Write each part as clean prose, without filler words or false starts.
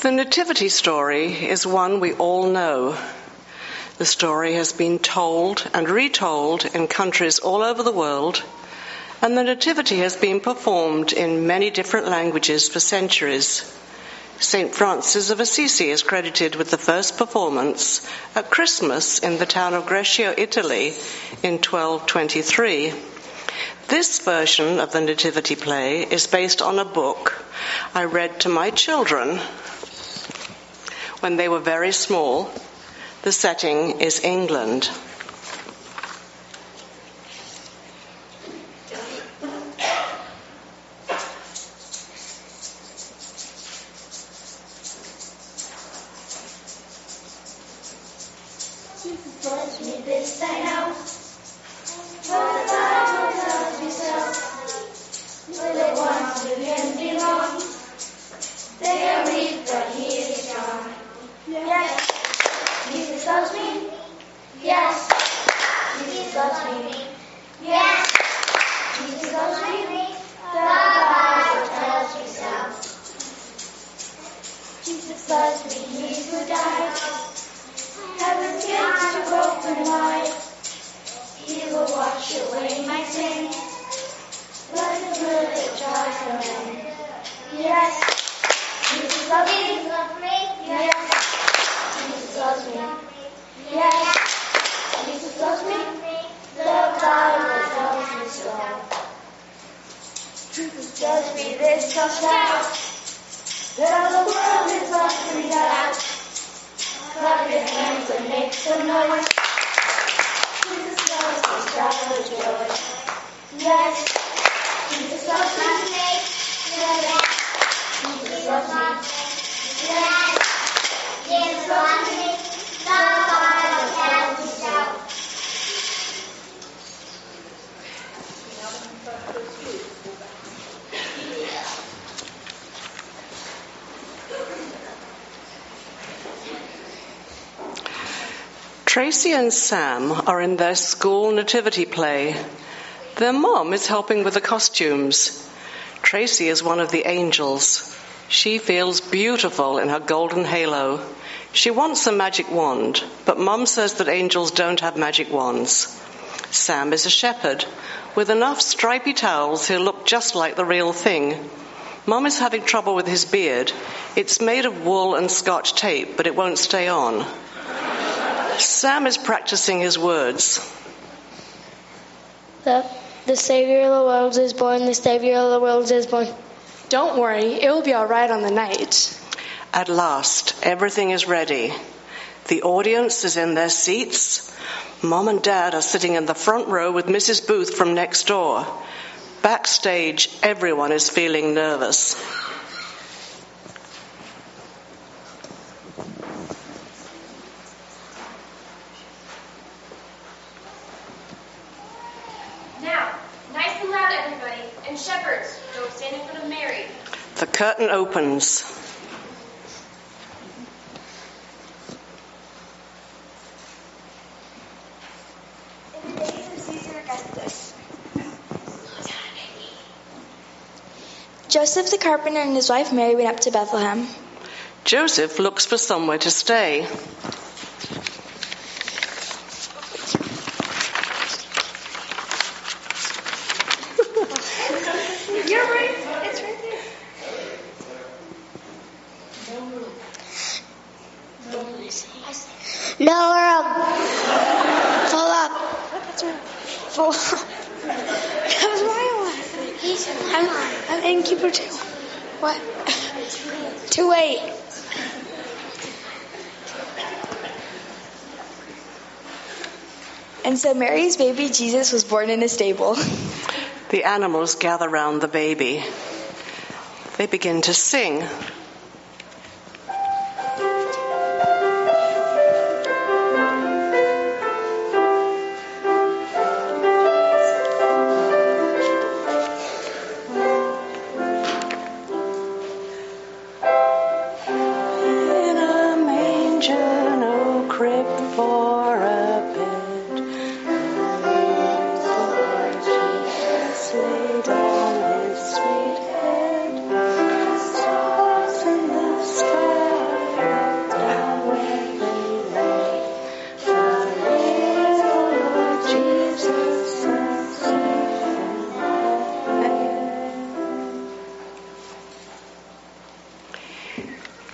The Nativity story is one we all know. The story has been told and retold in countries all over the world, and the Nativity has been performed in many different languages for centuries. St. Francis of Assisi is credited with the first performance at Christmas in the town of Greccio, Italy, in 1223. This version of the Nativity play is based on a book I read to my children when they were very small. The setting is England. Bless me this thy house, for the Bible tells me so. For the ones to him belong, they are weak, but he is strong. Yes, Jesus loves me. Yes, Jesus loves me. Yes, Jesus loves me. The Bible tells me so. Jesus loves me, he who died. Heaven's gates are open wide. He will wash away my sins. Let the village rise from him. Yes, Jesus loves me. Yes, Jesus loves me. Yes, Jesus loves me. The Bible tells me so. Jesus does me this just out. That all the world is lost in doubt. Clap your hands and make some noise. Jesus loves me, shout for joy. Yes, Jesus loves me. Yes, Jesus loves me. Yes, Jesus loves me. The Bible tells me so. Tracy and Sam are in their school nativity play. Their mom is helping with the costumes. Tracy is one of the angels. She feels beautiful in her golden halo. She wants a magic wand, but Mom says that angels don't have magic wands. Sam is a shepherd. With enough stripy towels, he'll look just like the real thing. Mom is having trouble with his beard. It's made of wool and Scotch tape, but it won't stay on. Sam is practicing his words. The Savior of the world is born, the Savior of the world is born. Don't worry, it will be all right on the night. At last, everything is ready. The audience is in their seats. Mom and Dad are sitting in the front row with Mrs. Booth from next door. Backstage, everyone is feeling nervous. Now, nice and loud, everybody. And shepherds, don't stand in front of Mary. The curtain opens. In the days of Caesar Augustus, Joseph the carpenter and his wife Mary went up to Bethlehem. Joseph looks for somewhere to stay. you're right. It's right there. No room. Full up. Full up. That was my one. I'm innkeeper too. What? 2-8. And so Mary's baby Jesus was born in a stable. The animals gather round the baby. They begin to sing. In a manger, no crib for a bed. Laid on his sweet head.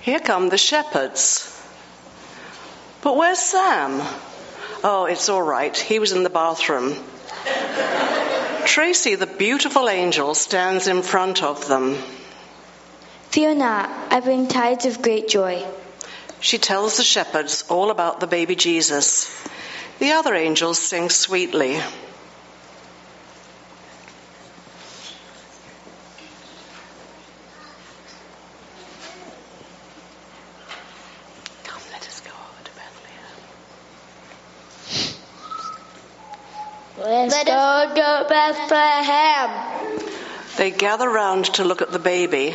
Here come the shepherds. But where's Sam? Oh, it's all right. He was in the bathroom. Tracy, the beautiful angel, stands in front of them. Fear not, I bring tidings of great joy. She tells the shepherds all about the baby Jesus. The other angels sing sweetly. Come, let us go over to Bethlehem. Let's go to Bethlehem. They gather round to look at the baby.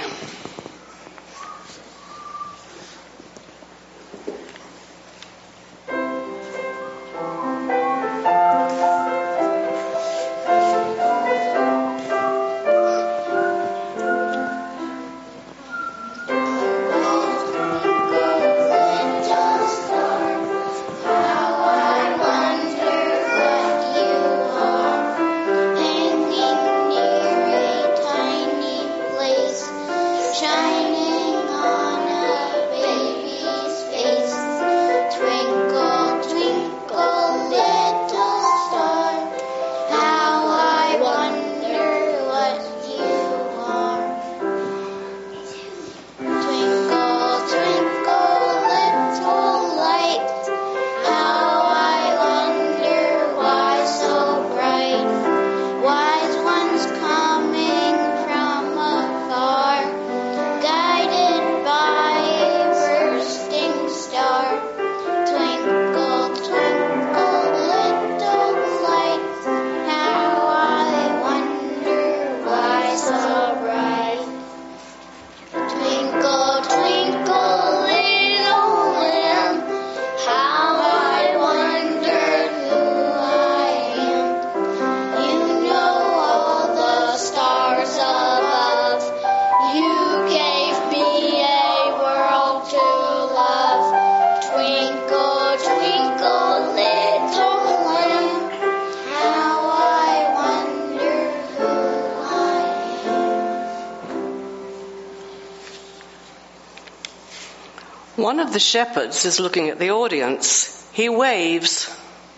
One of the shepherds is looking at the audience. He waves.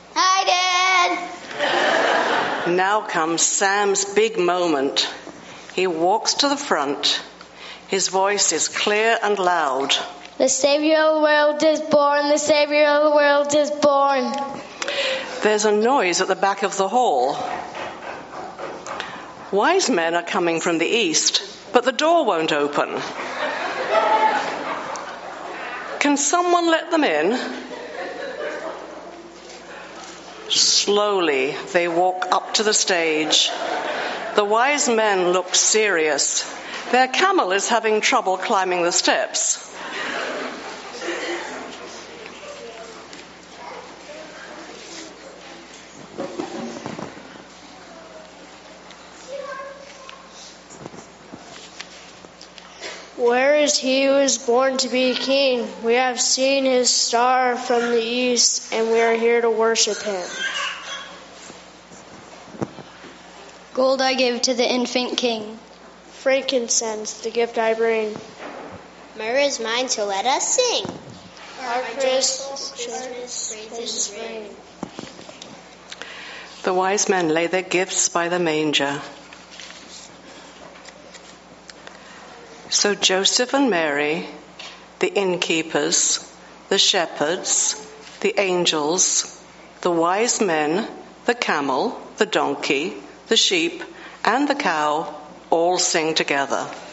Hi, Dad. Now comes Sam's big moment. He walks to the front. His voice is clear and loud. The Savior of the world is born. The Savior of the world is born. There's a noise at the back of the hall. Wise men are coming from the east, but the door won't open. Can someone let them in? Slowly, they walk up to the stage. The wise men look serious. Their camel is having trouble climbing the steps. Where is he who is born to be king? We have seen his star from the east, and we are here to worship him. Gold I give to the infant king. Frankincense, the gift I bring. Myrrh is mine, so let us sing. Our Christmas praises ring. The wise men lay their gifts by the manger. So Joseph and Mary, the innkeepers, the shepherds, the angels, the wise men, the camel, the donkey, the sheep, and the cow all sing together.